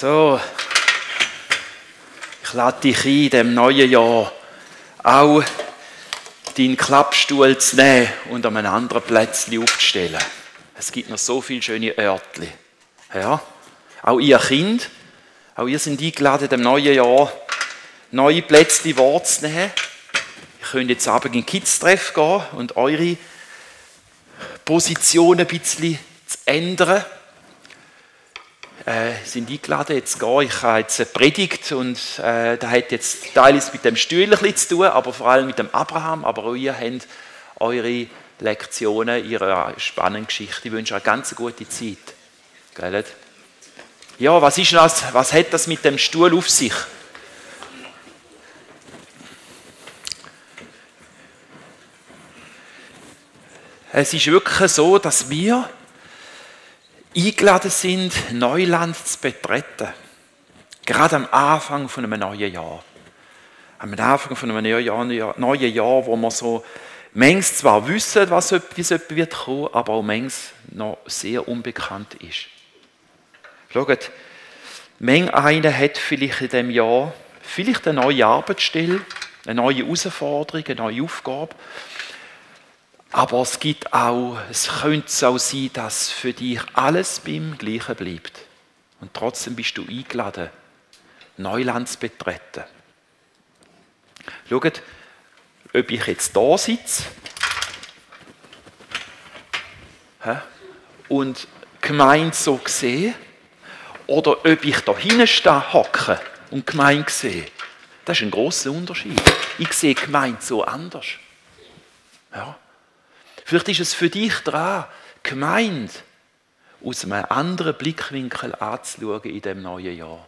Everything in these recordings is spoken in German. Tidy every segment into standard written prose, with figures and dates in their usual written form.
So, ich lade dich ein, in diesem neuen Jahr auch deinen Klappstuhl zu nehmen und an einem anderen Plätzchen aufzustellen. Es gibt noch so viele schöne Örtchen. Ja? Auch ihr Kind, auch ihr seid eingeladen, in diesem neuen Jahr neue Plätzchen wahrzunehmen. Ihr könnt jetzt abends in den Kids-Treff gehen und eure Position ein bisschen zu ändern. Sind eingeladen, jetzt gehen. Ich habe jetzt eine Predigt und da hat jetzt teilweise mit dem Stuhl ein bisschen zu tun, aber vor allem mit dem Abraham. Aber auch ihr habt eure Lektionen, ihre spannende Geschichte. Ich wünsche euch eine ganz gute Zeit. Gell? Ja, was ist das? Was hat das mit dem Stuhl auf sich? Es ist wirklich so, dass wir eingeladen sind, Neuland zu betreten. Gerade am Anfang von einem neuen Jahr. Am Anfang von einem neuen Jahr, wo wir so manches zwar wissen, wie es wird kommen, aber auch manches noch sehr unbekannt ist. Schaut, manch einer hat vielleicht in diesem Jahr vielleicht eine neue Arbeitsstelle, eine neue Herausforderung, eine neue Aufgabe. Aber es könnte auch sein, dass für dich alles beim Gleichen bleibt. Und trotzdem bist du eingeladen, Neuland zu betreten. Schaut, ob ich jetzt da sitze und die Gemeinde so sehe, oder ob ich da hinten stehe, hocke und die Gemeinde sehe. Das ist ein grosser Unterschied. Ich sehe die Gemeinde so anders. Ja. Vielleicht ist es für dich dran, die Gemeinde aus einem anderen Blickwinkel anzuschauen in diesem neuen Jahr.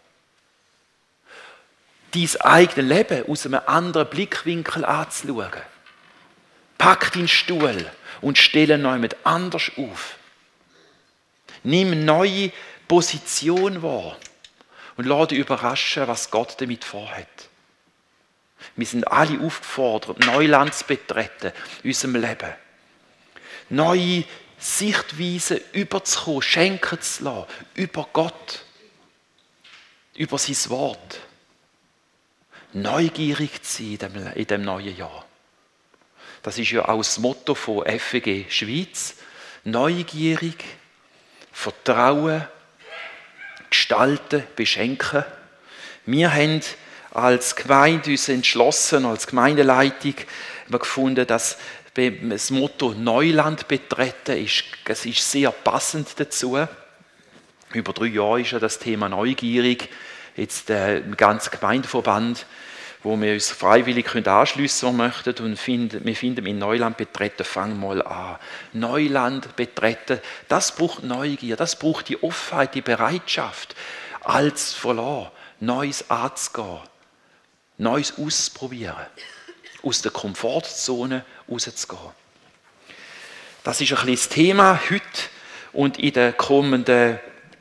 Dein eigenes Leben aus einem anderen Blickwinkel anzuschauen. Pack deinen Stuhl und stelle ihn jemand anders auf. Nimm eine neue Position wahr und lass dich überraschen, was Gott damit vorhat. Wir sind alle aufgefordert, Neuland zu betreten in unserem Leben. Neue Sichtweisen überzukommen, schenken zu lassen, über Gott, über sein Wort. Neugierig zu sein in diesem neuen Jahr. Das ist ja auch das Motto von FEG Schweiz. Neugierig, Vertrauen, gestalten, beschenken. Wir haben als Gemeinde uns entschlossen, als Gemeindeleitung gefunden, dass das Motto Neuland betreten ist. Es ist sehr passend dazu. Über 3 Jahre ist ja das Thema neugierig. Jetzt im ganzen Gemeindeverband, wo wir uns freiwillig anschliessen können, möchten. Und wir finden, in Neuland betreten, fang mal an. Neuland betreten, das braucht Neugier, das braucht die Offenheit, die Bereitschaft, Altes zu verlassen, Neues anzugehen, Neues auszuprobieren, aus der Komfortzone rauszugehen. Das ist ein bisschen das Thema heute und in der kommenden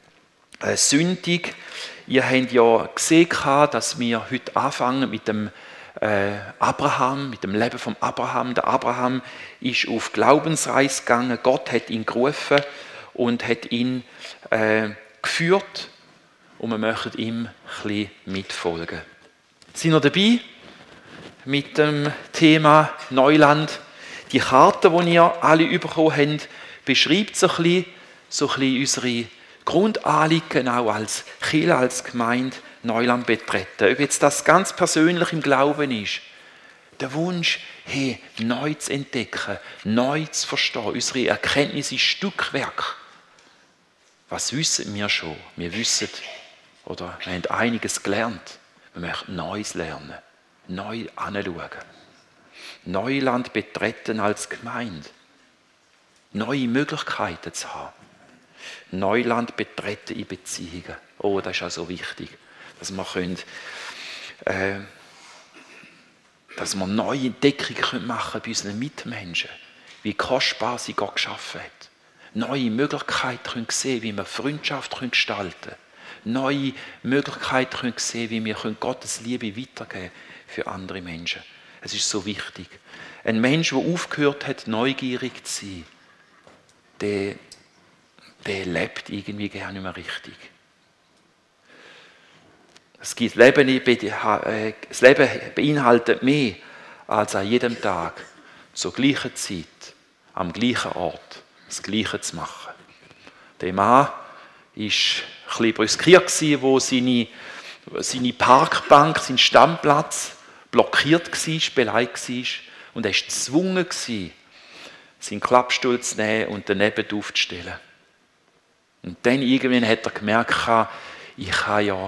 Sündig. Ihr habt ja gesehen, dass wir heute anfangen mit dem Abraham, mit dem Leben von Abraham. Der Abraham ist auf Glaubensreise gegangen. Gott hat ihn gerufen und hat ihn geführt. Und wir möchten ihm ein bisschen mitfolgen. Sind ihr dabei mit dem Thema Neuland? Die Karte, die ihr alle bekommen habt, beschreibt so ein bisschen unsere Grundanliegen auch als Kirche, als Gemeinde Neuland betreten. Ob jetzt das ganz persönlich im Glauben ist, der Wunsch, neu zu entdecken, neu zu verstehen, unsere Erkenntnisse Stückwerk. Was wissen wir schon? Wir wissen, oder wir haben einiges gelernt. Wir möchten Neues lernen, neu anschauen. Neuland betreten als Gemeinde. Neue Möglichkeiten zu haben. Neuland betreten in Beziehungen. Oh, das ist also wichtig, dass wir neue Entdeckungen machen können bei unseren Mitmenschen, wie kostbar sie Gott geschaffen hat. Neue Möglichkeiten sehen, wie wir Freundschaft gestalten können. Neue Möglichkeiten sehen, wie wir Gottes Liebe weitergeben für andere Menschen. Es ist so wichtig. Ein Mensch, der aufgehört hat, neugierig zu sein, der lebt irgendwie gar nicht mehr richtig. Das Leben beinhaltet mehr, als an jedem Tag zur gleichen Zeit, am gleichen Ort, das Gleiche zu machen. Der Mann war ein bisschen brüskiert, wo seine Parkbank, sein Stammplatz blockiert war, beleidigt war. Und er war gezwungen, seinen Klappstuhl zu nehmen und daneben aufzustellen. Und dann irgendwann hat er gemerkt, ich kann ja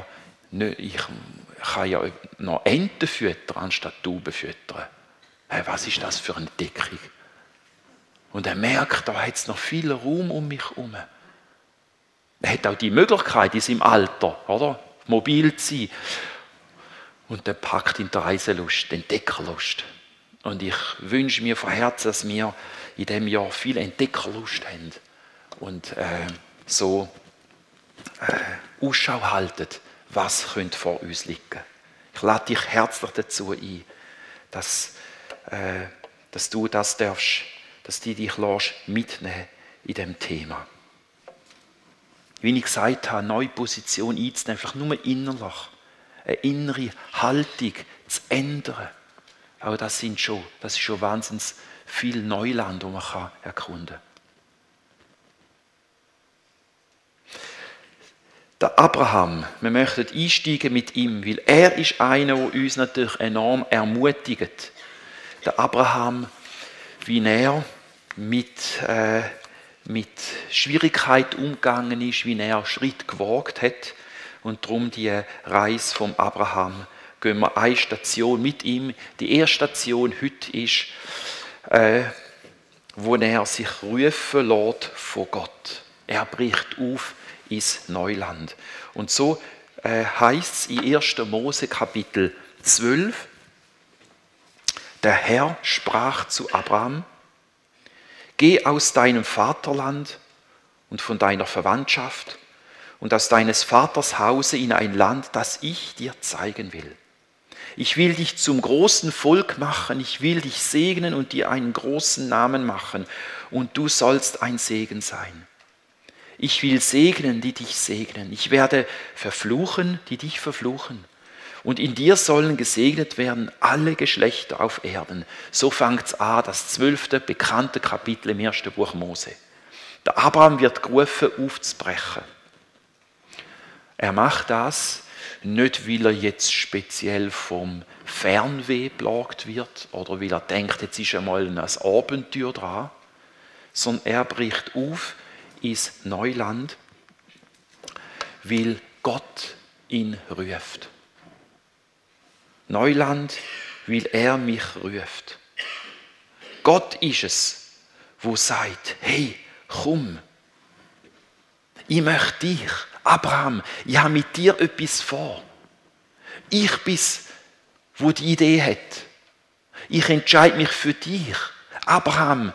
noch Enten füttern, anstatt Tauben füttern. Hey, was ist das für eine Entdeckung? Und er merkt, da hat es noch viel Raum um mich herum. Er hat auch die Möglichkeit in seinem Alter, oder? Mobil zu sein. Und dann packt ihn die Reiselust, die Entdeckerlust. Und ich wünsche mir von Herzen, dass wir in diesem Jahr viel Entdeckerlust haben. Und so Ausschau halten, was könnte vor uns liegen. Ich lade dich herzlich dazu ein, dass du das darfst, dass du dich mitnehmen in diesem Thema. Wie ich gesagt habe, eine neue Position einzunehmen, einfach nur innerlich, eine innere Haltung zu ändern. Aber das ist schon wahnsinnig viel Neuland, das man erkunden kann. Der Abraham, wir möchten einsteigen mit ihm, weil er ist einer, der uns natürlich enorm ermutigt. Der Abraham, wie er mit Schwierigkeit umgegangen ist, wie er Schritt gewagt hat. Und darum die Reise vom Abraham. Gehen wir eine Station mit ihm. Die erste Station heute ist, wo er sich rufen lässt von Gott. Er bricht auf ins Neuland. Und so heißt es in 1. Mose Kapitel 12, der Herr sprach zu Abraham: Geh aus deinem Vaterland und von deiner Verwandtschaft und aus deines Vaters Hause in ein Land, das ich dir zeigen will. Ich will dich zum großen Volk machen, ich will dich segnen und dir einen großen Namen machen, und du sollst ein Segen sein. Ich will segnen, die dich segnen. Ich werde verfluchen, die dich verfluchen. Und in dir sollen gesegnet werden alle Geschlechter auf Erden. So fängt es an, das 12. bekannte Kapitel im 1. Buch Mose. Der Abraham wird gerufen, aufzubrechen. Er macht das nicht, weil er jetzt speziell vom Fernweh plagt wird oder weil er denkt, jetzt ist einmal ein Abenteuer dran, sondern er bricht auf ins Neuland, weil Gott ihn ruft. Neuland, weil er mich ruft. Gott ist es, wo sagt: Hey, komm, ich möchte dich, Abraham, ich habe mit dir etwas vor. Ich bin's, wo die Idee hat. Ich entscheide mich für dich, Abraham.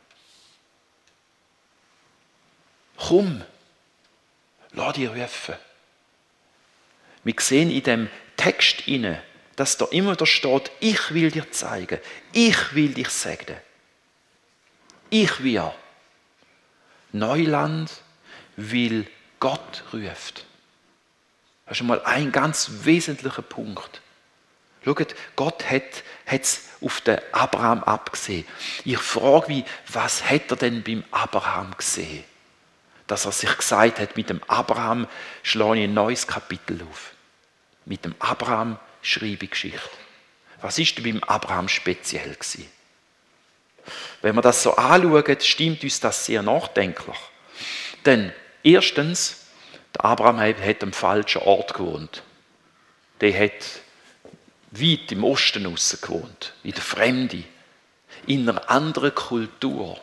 Komm, lass dich rufen. Wir sehen in dem Text inne, dass da immer da steht: Ich will dir zeigen, ich will dich segnen. Ich will. Neuland, weil Gott ruft. Das ist schon mal ein ganz wesentlicher Punkt. Schaut, Gott hat es auf den Abraham abgesehen. Ich frage mich, was hat er denn beim Abraham gesehen? Dass er sich gesagt hat, mit dem Abraham schlage ich ein neues Kapitel auf. Mit dem Abraham schreibe ich Geschichte. Was ist denn beim Abraham speziell gewesen? Wenn wir das so anschauen, stimmt uns das sehr nachdenklich. Denn erstens, der Abraham hat am falschen Ort gewohnt. Der hat weit im Osten raus gewohnt, in der Fremde, in einer anderen Kultur.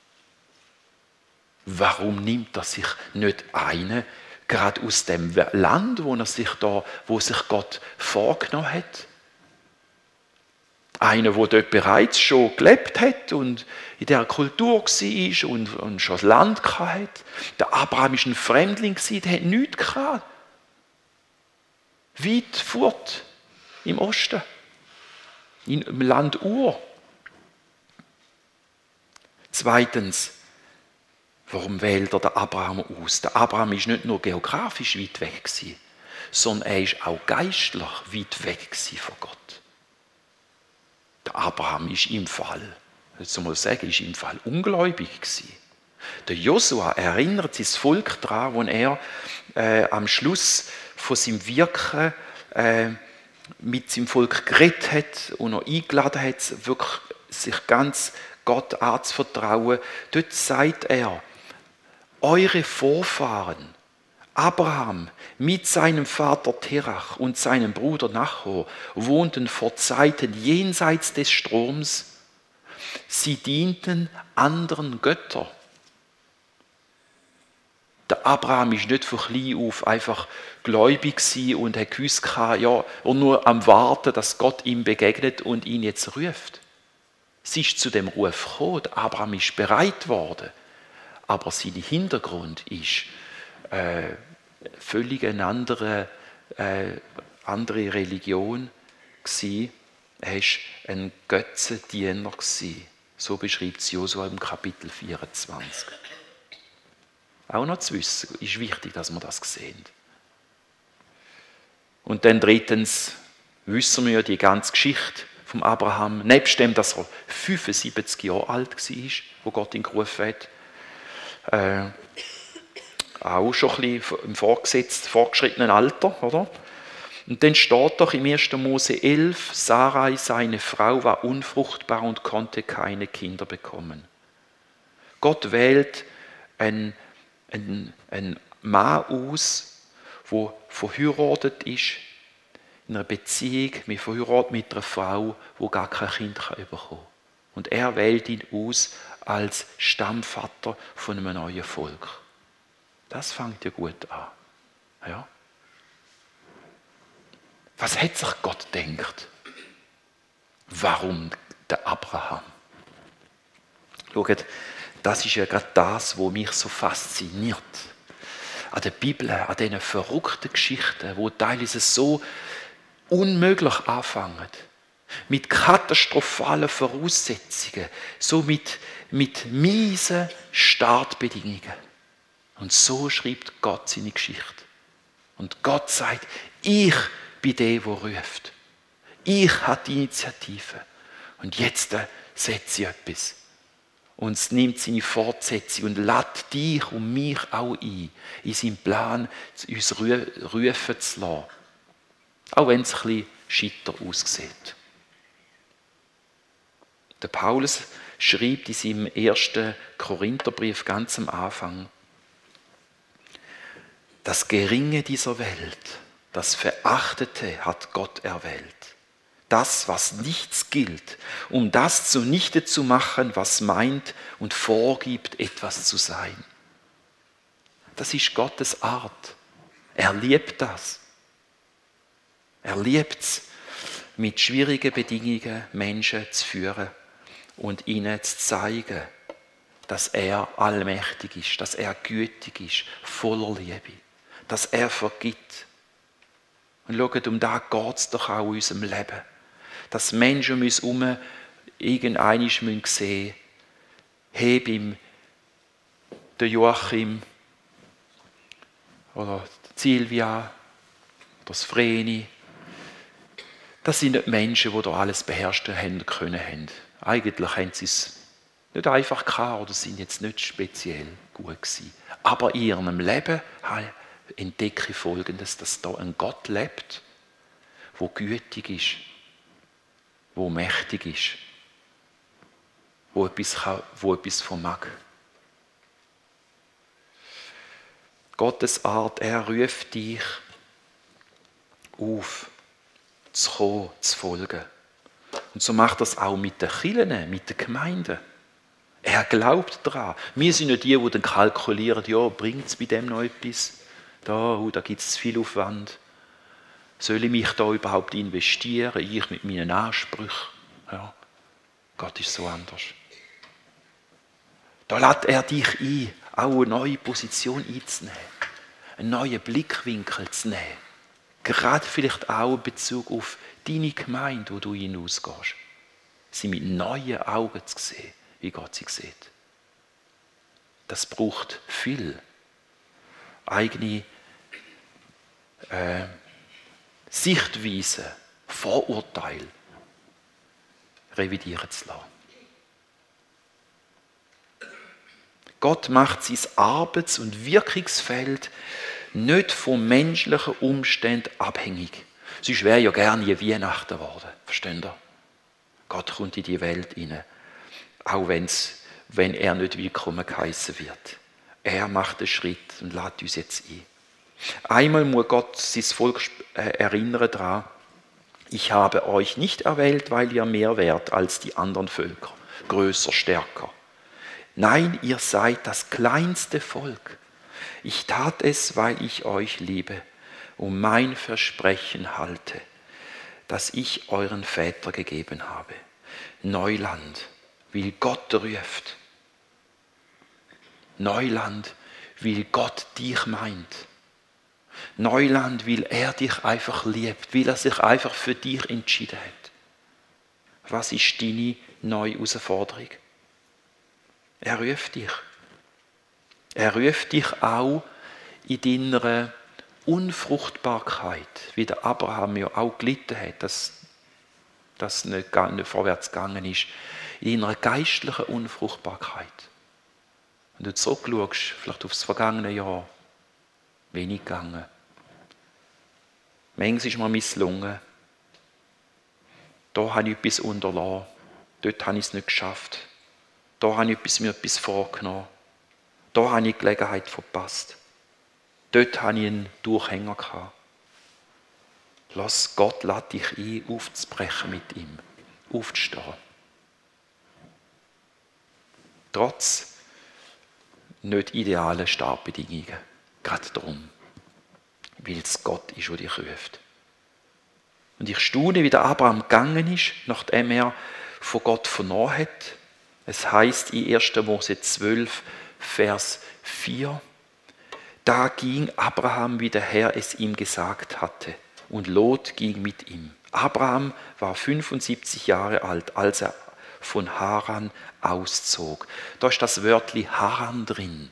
Warum nimmt er sich nicht einen, gerade aus dem Land, wo sich Gott vorgenommen hat? Einer, der dort bereits schon gelebt hat und in dieser Kultur war und schon das Land hatte. Der Abraham war ein Fremdling, der hat nichts gehabt. Weit fort im Osten, im Land Ur. Zweitens, warum wählt er den Abraham aus? Der Abraham war nicht nur geografisch weit weg, sondern er ist auch geistlich weit weg von Gott. Der Abraham ist im Fall, jetzt mal sagen, ist im Fall ungläubig gewesen. Der Josua erinnert sein Volk daran, wo er am Schluss von seinem Wirken mit seinem Volk geredet hat und er eingeladen hat, wirklich sich ganz Gott anzuvertrauen. Dort sagt er, eure Vorfahren, Abraham mit seinem Vater Terach und seinem Bruder Nachor wohnten vor Zeiten jenseits des Stroms. Sie dienten anderen Göttern. Der Abraham ist nicht von klein auf einfach gläubig gewesen und hat gewusst, ja, und nur am Warten, dass Gott ihm begegnet und ihn jetzt ruft. Sie ist zu dem Ruf gekommen, der Abraham ist bereit worden, aber sein Hintergrund ist völlig eine andere Religion gewesen. Er war ein Götzendiener gewesen. So beschreibt es Josua im Kapitel 24. Auch noch zu wissen, ist wichtig, dass wir das sehen. Und dann drittens wissen wir ja die ganze Geschichte vom Abraham, nebst dem, dass er 75 Jahre alt war, wo Gott ihn gerufen hat, auch schon ein bisschen im fortgeschrittenen Alter, oder? Und dann steht doch im 1. Mose 11, Sarai, seine Frau, war unfruchtbar und konnte keine Kinder bekommen. Gott wählt einen Mann aus, der verheiratet ist, in einer Beziehung, wir verheiratet mit einer Frau, die gar kein Kind bekommen kann. Und er wählt ihn aus als Stammvater von einem neuen Volk. Das fängt ja gut an. Ja? Was hat sich Gott gedacht? Warum der Abraham? Schaut, das ist ja gerade das, was mich so fasziniert. An der Bibel, an diesen verrückten Geschichten, die teilweise so unmöglich anfangen. Mit katastrophalen Voraussetzungen, so mit miesen Startbedingungen. Und so schreibt Gott seine Geschichte. Und Gott sagt, ich bin der ruft. Ich habe die Initiative. Und jetzt setze ich etwas. Und es nimmt seine Fortsetzung und lädt dich und mich auch ein, in seinen Plan uns rufen zu lassen. Auch wenn es ein bisschen scheiter aussieht. Der Paulus schreibt in seinem 1. Korintherbrief ganz am Anfang, das Geringe dieser Welt, das Verachtete hat Gott erwählt. Das, was nichts gilt, um das zunichte zu machen, was meint und vorgibt, etwas zu sein. Das ist Gottes Art. Er liebt das. Er liebt es, mit schwierigen Bedingungen Menschen zu führen und ihnen zu zeigen, dass er allmächtig ist, dass er gütig ist, voller Liebe, dass er vergibt. Und schaut, um das geht es doch auch in unserem Leben. Dass Menschen um uns herum irgendeinmal sehen müssen, hey, der Joachim oder die Silvia oder das Vreni, das sind nicht Menschen, die da alles beherrschen haben. Eigentlich haben sie es nicht einfach gehabt oder sind jetzt nicht speziell gut gewesen. Aber in ihrem Leben entdecke ich Folgendes, dass da ein Gott lebt, der gütig ist, der mächtig ist, der etwas vermag. Gottes Art, er ruft dich auf, zu kommen, zu folgen. Und so macht er es auch mit den Kirchen, mit den Gemeinden. Er glaubt daran. Wir sind nicht die dann kalkulieren, ja, bringt es bei dem noch etwas? Da gibt es zu viel Aufwand. Soll ich mich da überhaupt investieren? Ich mit meinen Ansprüchen? Ja. Gott ist so anders. Da lädt er dich ein, auch eine neue Position einzunehmen. Einen neuen Blickwinkel zu nehmen. Gerade vielleicht auch in Bezug auf deine Gemeinde, wo du hinausgehst. Sie mit neuen Augen zu sehen, wie Gott sie sieht. Das braucht viel eigene Sichtweisen, Vorurteile revidieren zu lassen. Gott macht sein Arbeits- und Wirkungsfeld nicht von menschlichen Umständen abhängig. Sonst wäre ja gerne je Weihnachten geworden. Versteht ihr? Gott kommt in die Welt hinein. Auch wenn er nicht willkommen geheissen wird. Er macht den Schritt und lädt uns jetzt ein. Einmal muss Gott sein Volk erinnern daran, ich habe euch nicht erwählt, weil ihr mehr wärt als die anderen Völker, größer, stärker. Nein, ihr seid das kleinste Volk. Ich tat es, weil ich euch liebe und mein Versprechen halte, das ich euren Vätern gegeben habe. Neuland, weil Gott ruft. Neuland, weil Gott dich meint. Neuland, weil er dich einfach liebt, weil er sich einfach für dich entschieden hat. Was ist deine neue Herausforderung? Er ruft dich. Er ruft dich auch in deiner Unfruchtbarkeit, wie der Abraham ja auch gelitten hat, dass das nicht vorwärts gegangen ist, in deiner geistlichen Unfruchtbarkeit. Wenn du zurückschaust, vielleicht auf das vergangene Jahr, wenig gegangen. Manches ist mir misslungen. Da habe ich etwas unterlassen. Dort habe ich es nicht geschafft. Da habe ich mir etwas vorgenommen. Da habe ich die Gelegenheit verpasst. Dort hatte ich einen Durchhänger gehabt. Lass Gott lädt dich ein, aufzubrechen mit ihm, aufzustehen. Trotz nicht idealen Startbedingungen. Gerade darum. Weil es Gott ist, der dich ruft. Und ich staune, wie der Abraham gegangen ist, nachdem er von Gott vernommen hat. Es heißt in 1. Mose 12, Vers 4, da ging Abraham, wie der Herr es ihm gesagt hatte, und Lot ging mit ihm. Abraham war 75 Jahre alt, als er von Haran auszog. Da ist das Wörtchen Haran drin.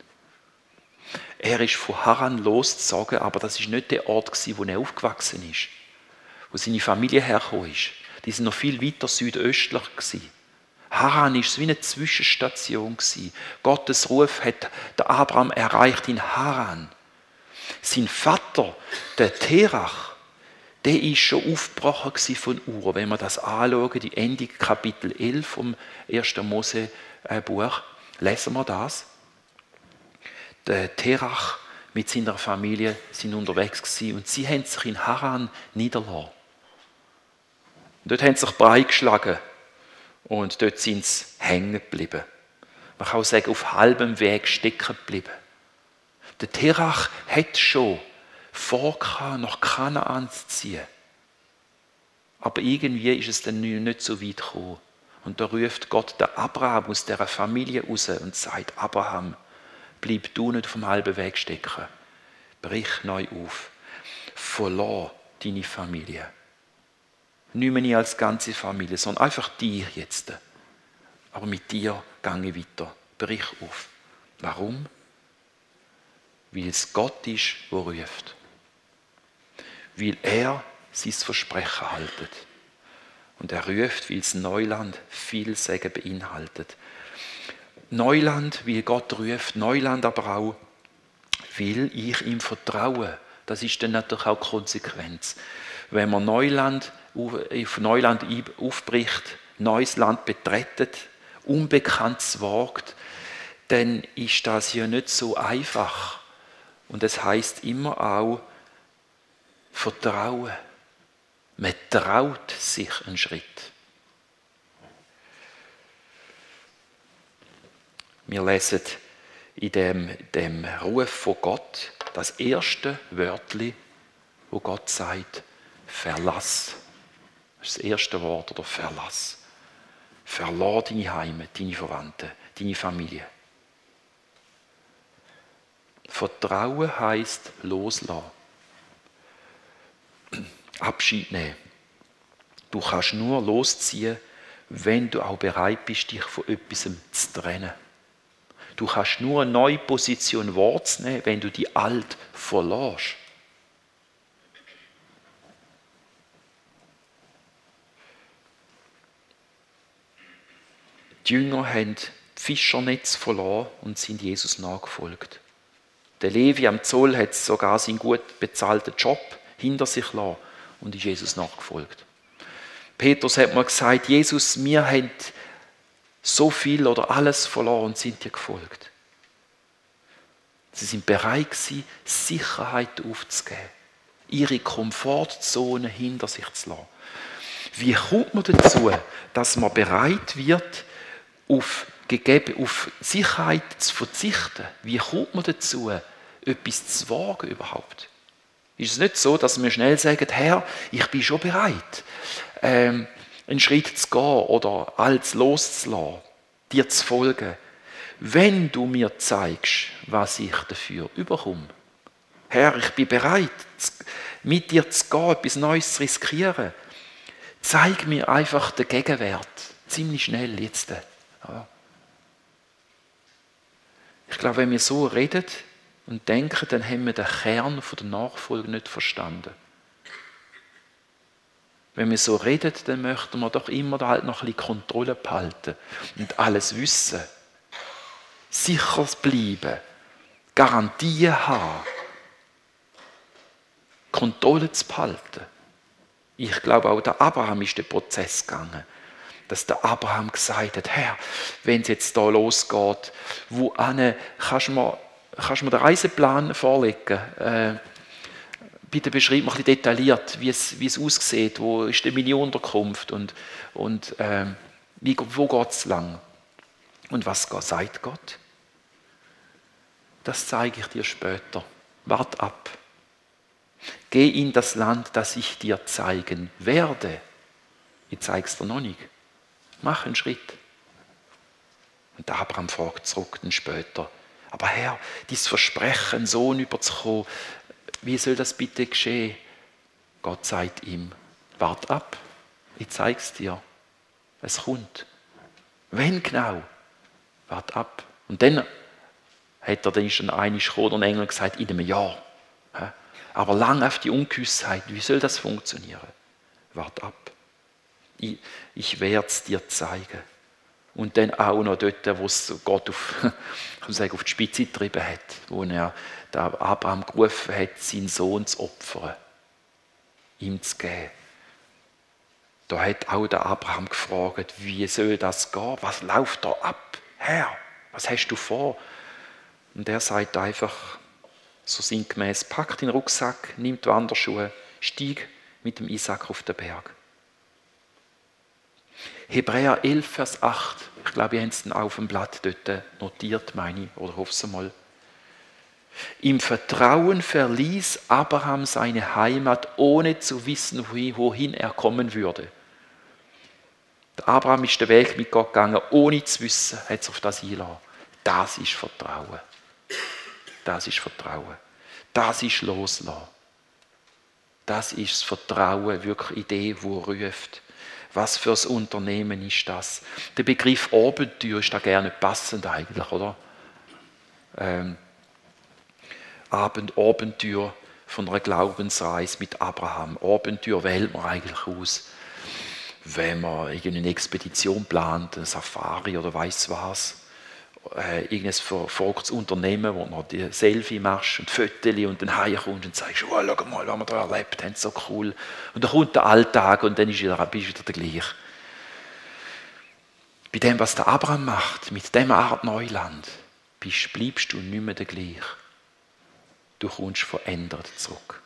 Er ist von Haran losgezogen, aber das ist nicht der Ort, wo er aufgewachsen ist, wo seine Familie hergekommen ist. Die sind noch viel weiter südöstlich gewesen. Haran war wie eine Zwischenstation. Gottes Ruf hat der Abraham erreicht in Haran. Sein Vater, der Terach, der ist schon aufgebrochen von Ur. Wenn wir das anschauen, die Ende Kapitel 11 vom 1. Mose Buch, lesen wir das. Der Terach mit seiner Familie sind unterwegs gewesen und sie haben sich in Haran niedergelassen. Dort haben sie sich breit geschlagen. Und dort sind sie hängen geblieben. Man kann auch sagen, auf halbem Weg stecken geblieben. Der Terach hat schon vor, nach Kanaan zu ziehen. Aber irgendwie ist es dann nicht so weit gekommen. Und da ruft Gott den Abraham aus dieser Familie raus und sagt, Abraham, bleib du nicht auf dem halben Weg stecken. Brich neu auf. Verlass deine Familie. Nicht mehr als ganze Familie, sondern einfach dir jetzt. Aber mit dir gehe ich weiter. Brich auf. Warum? Weil es Gott ist, der ruft. Weil er sein Versprechen haltet. Und er ruft, weil das Neuland viel Segen beinhaltet. Neuland, weil Gott ruft. Neuland aber auch, weil ich ihm vertraue. Das ist dann natürlich auch Konsequenz. Wenn man auf Neuland aufbricht, neues Land betretet, Unbekanntes wagt, dann ist das ja nicht so einfach. Und es heißt immer auch Vertrauen. Man traut sich einen Schritt. Wir lesen in dem Ruf von Gott das erste Wörtchen, wo Gott sagt, Verlass. Das ist das erste Wort, oder Verlass. Verlass deine Heimat, deine Verwandten, deine Familie. Vertrauen heisst loslassen. Abschied nehmen. Du kannst nur losziehen, wenn du auch bereit bist, dich von etwas zu trennen. Du kannst nur eine neue Position wahrnehmen, wenn du die alte verlässt. Die Jünger haben die Fischernetz verloren und sind Jesus nachgefolgt. Der Levi am Zoll hat sogar seinen gut bezahlten Job hinter sich gelassen und ist Jesus nachgefolgt. Petrus hat mal gesagt, Jesus, wir haben so viel oder alles verloren und sind dir gefolgt. Sie sind bereit gewesen, Sicherheit aufzugeben, ihre Komfortzone hinter sich zu lassen. Wie kommt man dazu, dass man bereit wird, auf Sicherheit zu verzichten? Wie kommt man dazu, etwas zu wagen überhaupt? Ist es nicht so, dass wir schnell sagen, Herr, ich bin schon bereit, einen Schritt zu gehen oder alles loszulassen, dir zu folgen, wenn du mir zeigst, was ich dafür überkomme. Herr, ich bin bereit, mit dir zu gehen, etwas Neues zu riskieren. Zeig mir einfach den Gegenwert. Ziemlich schnell jetzt. Ja. Ich glaube, wenn wir so reden und denken, dann haben wir den Kern der Nachfolge nicht verstanden. Wenn wir so reden, dann möchten wir doch immer da halt noch ein bisschen Kontrolle behalten und alles wissen. Sicher bleiben. Garantien haben. Kontrolle zu behalten. Ich glaube, auch der Abraham ist den Prozess gegangen. Dass der Abraham gesagt hat, Herr, wenn es jetzt da losgeht, kannst du mir den Reiseplan vorlegen? Bitte beschreib mir ein bisschen detailliert, wie es aussieht, wo ist die Mini-Unterkunft und wo geht es lang? Und was sagt Gott? Das zeige ich dir später. Wart ab. Geh in das Land, das ich dir zeigen werde. Ich zeige es dir noch nicht. Mach einen Schritt. Und der Abraham fragt zurück dann später. Aber Herr, dieses Versprechen, einen Sohn überzukommen, wie soll das bitte geschehen? Gott sagt ihm, wart ab, ich zeige es dir. Es kommt. Wenn genau? Wart ab. Und dann ist dann ein Engel gesagt, in einem Jahr. Aber lang auf die Ungewissheit, wie soll das funktionieren? Wart ab. Ich werde es dir zeigen. Und dann auch noch dort, wo es Gott auf die Spitze getrieben hat, wo er der Abraham gerufen hat, seinen Sohn zu opfern, ihm zu geben. Da hat auch der Abraham gefragt, wie soll das gehen? Was läuft da ab? Herr, was hast du vor? Und er sagt einfach, so sinngemäß, pack den Rucksack, nimm die Wanderschuhe, steig mit dem Isaac auf den Berg. Hebräer 11, Vers 8. Ich glaube, ihr habt es auf dem Blatt dort notiert, meine ich, oder hoffe es mal. Im Vertrauen verließ Abraham seine Heimat, ohne zu wissen, wohin er kommen würde. Der Abraham ist den Weg mit Gott gegangen, ohne zu wissen, hat sich auf das eingelassen. Das ist Vertrauen. Das ist Vertrauen. Das ist Loslassen. Das ist das Vertrauen, wirklich Idee, die ruft. Was für ein Unternehmen ist das? Der Begriff Abenteuer ist da gerne passend eigentlich, oder? Abenteuer von einer Glaubensreise mit Abraham. Abenteuer wählt man eigentlich aus, wenn man irgendeine Expedition plant, eine Safari oder weiss was. Irgendein verrücktes Unternehmen, wo man die Selfie machst und Fotos und dann heimkommst und sagst, oh, schau mal, was wir da erlebt haben, so cool. Und dann kommt der Alltag und dann bist du wieder der gleiche. Bei dem, was der Abraham macht, mit dem Art Neuland, bleibst du nicht mehr der gleiche. Du kommst verändert zurück.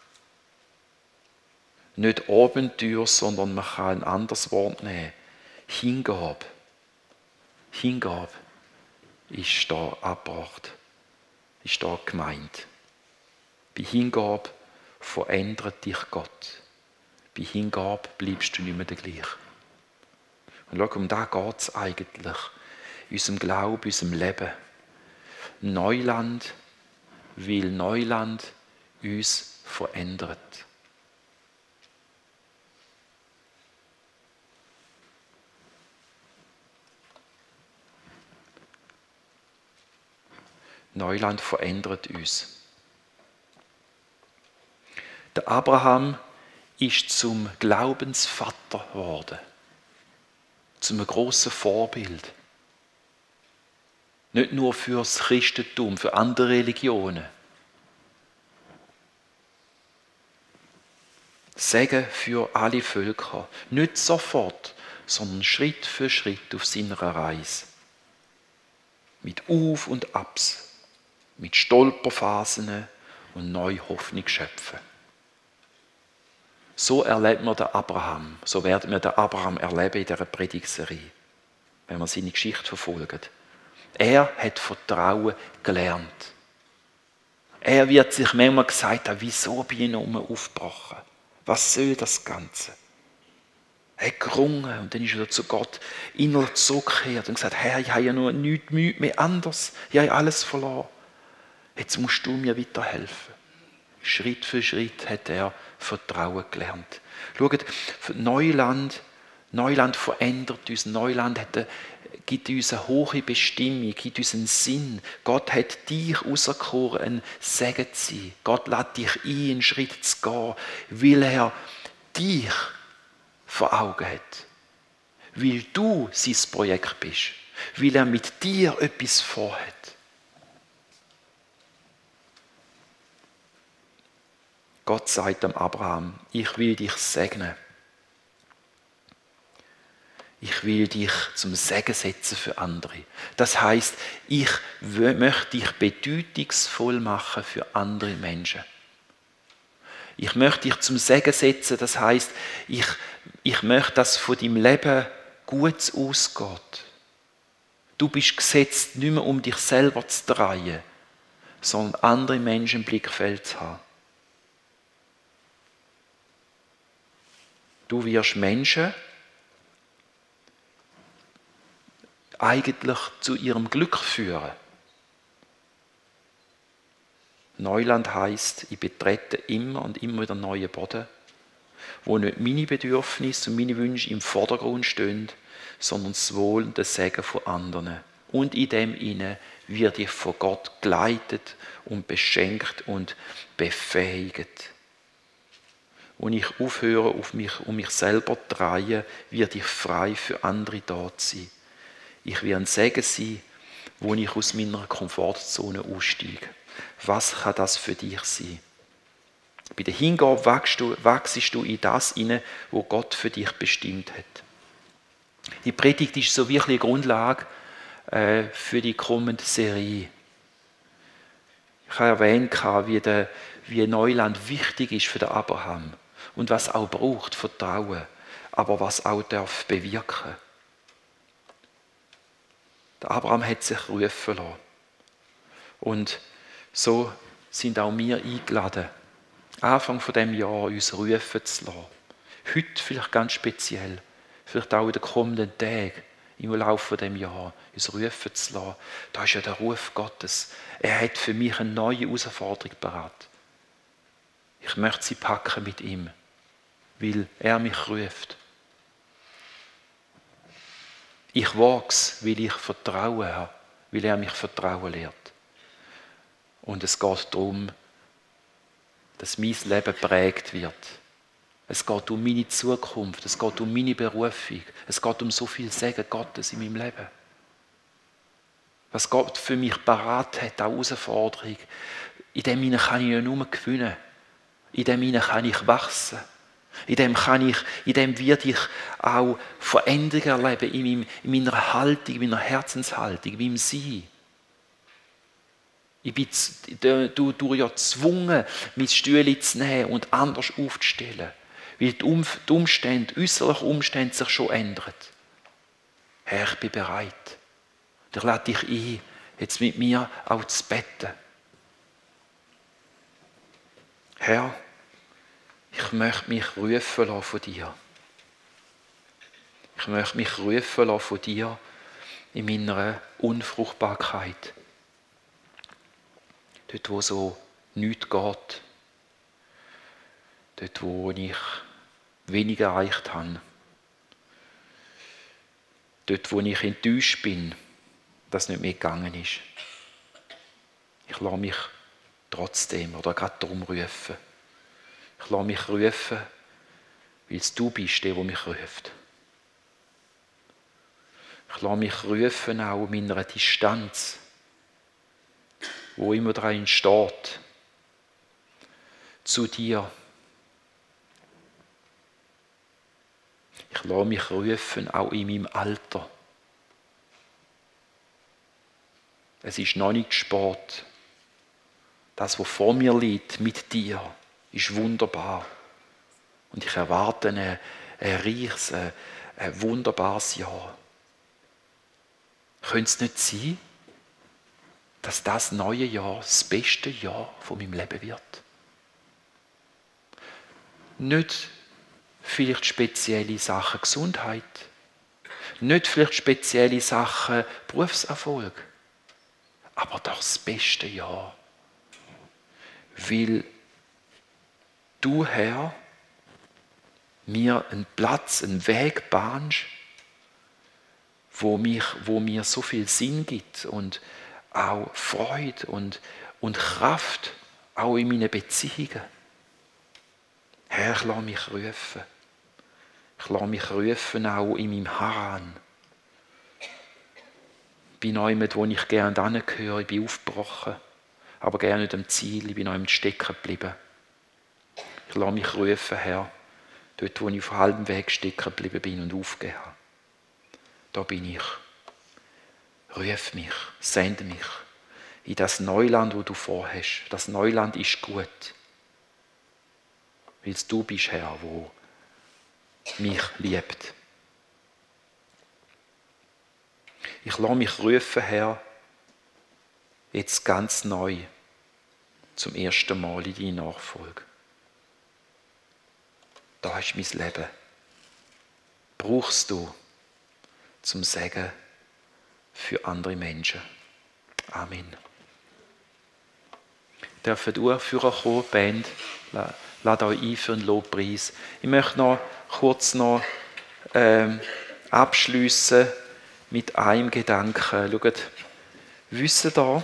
Nicht Abenteuer, sondern man kann ein anderes Wort nehmen. Hingabe. Hingabe ist da abgebracht, ist da gemeint. Bei Hingabe verändert dich Gott. Bei Hingabe bleibst du nicht mehr der gleiche. Und schau, um das geht es eigentlich. In unserem Glauben, in unserem Leben. Neuland, weil Neuland uns verändert. Neuland verändert uns. Der Abraham ist zum Glaubensvater geworden, zum grossen Vorbild. Nicht nur fürs Christentum, für andere Religionen. Segen für alle Völker. Nicht sofort, sondern Schritt für Schritt auf seiner Reise. Mit Auf und Abs, mit Stolperphasen und neue Hoffnung schöpfen. So erlebt man den Abraham. So werden wir den Abraham erleben in dieser Predigtserie, wenn wir seine Geschichte verfolgen. Er hat Vertrauen gelernt. Er wird sich manchmal gesagt haben, wieso bin ich noch aufgebrochen? Was soll das Ganze? Er hat gerungen und dann ist er zu Gott innerlich zurückgekehrt und gesagt, Herr, ich habe ja nur nichts mehr anders. Ich habe alles verloren. Jetzt musst du mir weiterhelfen. Schritt für Schritt hat er Vertrauen gelernt. Schaut, Neuland verändert uns. Neuland gibt uns eine hohe Bestimmung, gibt uns einen Sinn. Gott hat dich auserkoren, ein Segen zu sein. Gott lädt dich ein, einen Schritt zu gehen, weil er dich vor Augen hat. Weil du sein Projekt bist. Weil er mit dir etwas vorhat. Gott sagt dem Abraham, ich will dich segnen. Ich will dich zum Segen setzen für andere. Das heißt, ich möchte dich bedeutungsvoll machen für andere Menschen. Ich möchte dich zum Segen setzen, das heißt, ich möchte, dass von deinem Leben Gutes ausgeht. Du bist gesetzt, nicht mehr um dich selber zu drehen, sondern andere Menschen im Blickfeld zu haben. Du wirst Menschen eigentlich zu ihrem Glück führen. Neuland heisst, ich betrete immer und immer wieder neue Boden, wo nicht meine Bedürfnisse und meine Wünsche im Vordergrund stehen, sondern das Wohl und das Segen von anderen. Und in dem inne wird ich von Gott geleitet und beschenkt und befähigt. Und ich aufhöre, um mich selber zu drehen, werde ich frei für andere da sein. Ich werde ein Segen sein, wo ich aus meiner Komfortzone aussteige. Was kann das für dich sein? Bei der Hingabe wachsst du in das hinein, wo Gott für dich bestimmt hat. Die Predigt ist so wirklich eine Grundlage für die kommende Serie. Ich habe erwähnt, wie Neuland wichtig ist für den Abraham und was auch braucht, Vertrauen, aber was auch darf bewirken. Der Abraham hat sich rufen lassen. Und so sind auch wir eingeladen, Anfang von dem Jahr uns rufen zu lassen. Heute vielleicht ganz speziell, vielleicht auch in den kommenden Tagen, im Laufe des Jahres, uns rufen zu lassen. Da ist ja der Ruf Gottes. Er hat für mich eine neue Herausforderung parat. Ich möchte sie packen mit ihm, weil er mich ruft. Ich wage es, weil ich Vertrauen habe, weil er mich Vertrauen lehrt. Und es geht darum, dass mein Leben geprägt wird. Es geht um meine Zukunft, es geht um meine Berufung, es geht um so viel Segen Gottes in meinem Leben. Was Gott für mich parat hat, auch Herausforderung, in dem hinein kann ich ja nur gewinnen. In dem hinein kann ich wachsen. In dem werde ich auch Veränderungen erleben in meiner Haltung, in meiner Herzenshaltung, in meinem Sein. Ich bin ja gezwungen, mein Stühle zu nehmen und anders aufzustellen, weil die Umstände, äußerliche Umstände sich schon ändern. Herr, ich bin bereit. Ich lade dich ein, jetzt mit mir auch zu beten. Herr, ich möchte mich rufen lassen von dir. Ich möchte mich rufen lassen von dir in meiner Unfruchtbarkeit. Dort, wo so nichts geht. Dort, wo ich wenig erreicht habe. Dort, wo ich enttäuscht bin, dass es nicht mehr gegangen ist. Ich lasse mich trotzdem oder gerade darum rufen. Ich lasse mich rufen, weil es du bist, der mich ruft. Ich lasse mich rufen, auch in meiner Distanz, wo immer darin steht, zu dir. Ich lasse mich rufen, auch in meinem Alter. Es ist noch nicht spät. Das, was vor mir liegt, mit dir, ist wunderbar. Und ich erwarte ein reiches, ein wunderbares Jahr. Könnte es nicht sein, dass das neue Jahr das beste Jahr von meinem Leben wird? Nicht vielleicht spezielle Sachen Gesundheit, nicht vielleicht spezielle Sachen Berufserfolg, aber doch das beste Jahr. Weil du, Herr, mir einen Platz, einen Weg bahnst, wo mir so viel Sinn gibt und auch Freude und Kraft, auch in meinen Beziehungen. Herr, ich lasse mich rufen. Ich lasse mich rufen auch in meinem Haran. Ich bin jemand, wo ich gerne hingehöre, ich bin aufgebrochen, aber gerne nicht am Ziel, ich bin noch im Stecken geblieben. Ich lasse mich rufen, Herr, dort, wo ich auf halbem Weg stecken geblieben bin und aufgegeben habe. Da bin ich. Ruf mich, sende mich in das Neuland, wo du vorhast. Das Neuland ist gut. Weil es du bist, Herr, wo mich liebt. Ich lasse mich rufen, Herr, jetzt ganz neu, zum ersten Mal in deine Nachfolge. Da ist mein Leben. Brauchst du zum Segen für andere Menschen. Amen. Dürfen du führen kommen, Band, lad euch ein für einen Lobpreis. Ich möchte noch kurz abschliessen mit einem Gedanken. Schaut, wisst ihr,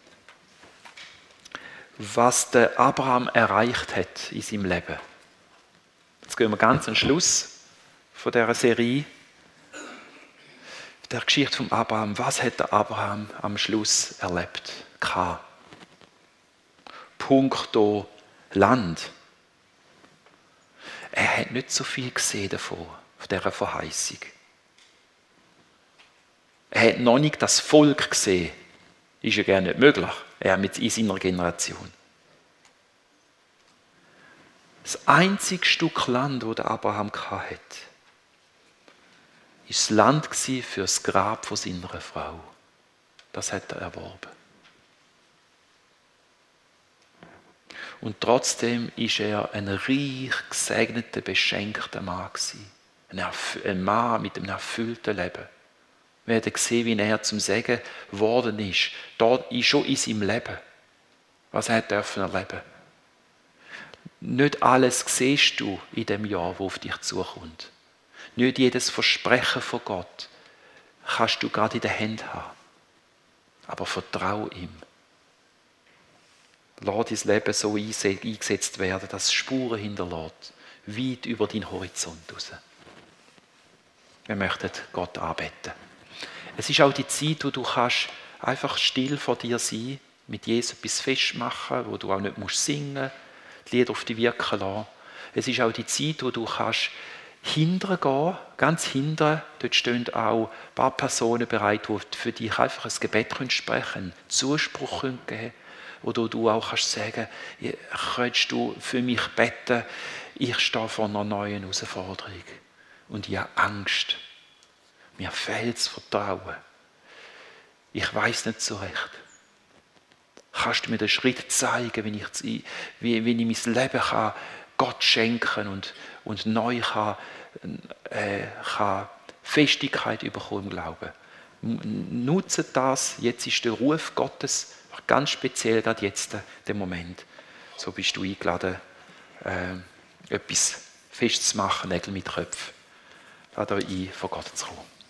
was der Abraham erreicht hat in seinem Leben? Jetzt gehen wir ganz am Schluss von dieser Serie. Der Geschichte von Abraham. Was hat der Abraham am Schluss erlebt? Punkto Land. Er hat nicht so viel gesehen davon, von dieser Verheißung. Er hat noch nicht das Volk gesehen. Ist ja gar nicht möglich. Er mit in seiner Generation. Das einzige Stück Land, das der Abraham hatte, ist das Land für das Grab von seiner Frau. Das hat er erworben. Und trotzdem ist er ein reich gesegneter, beschenkter Mann gewesen. Ein Mann mit einem erfüllten Leben. Wir haben gesehen, wie er zum Segen geworden ist. Dort schon in seinem Leben. Was er dürfen erleben. Nicht alles siehst du in dem Jahr, das auf dich zukommt. Nicht jedes Versprechen von Gott kannst du gerade in der Hand haben. Aber vertraue ihm. Lass dein Leben so eingesetzt werden, dass es Spuren hinterlässt, weit über deinen Horizont raus. Wir möchten Gott anbeten. Es ist auch die Zeit, wo du kannst einfach still vor dir sein, mit Jesus etwas festmachen, wo du auch nicht singen musst, die Lieder auf dich wirken lassen. Es ist auch die Zeit, wo du kannst hinten gehen, ganz hinten, dort stehen auch ein paar Personen bereit, die für dich einfach ein Gebet sprechen können, einen Zuspruch geben können, wo du auch kannst sagen, könntest du für mich beten, ich stehe vor einer neuen Herausforderung und ich habe Angst. Mir fehlt das Vertrauen. Ich weiß nicht so recht. Kannst du mir den Schritt zeigen, wie ich mein Leben kann Gott schenken und neu kann Festigkeit bekommen im Glauben. Nutze das, jetzt ist der Ruf Gottes, ganz speziell gerade jetzt, der Moment. So bist du eingeladen, etwas festzumachen, Nägel mit Köpfen. Lade euch ein, vor Gott zu kommen.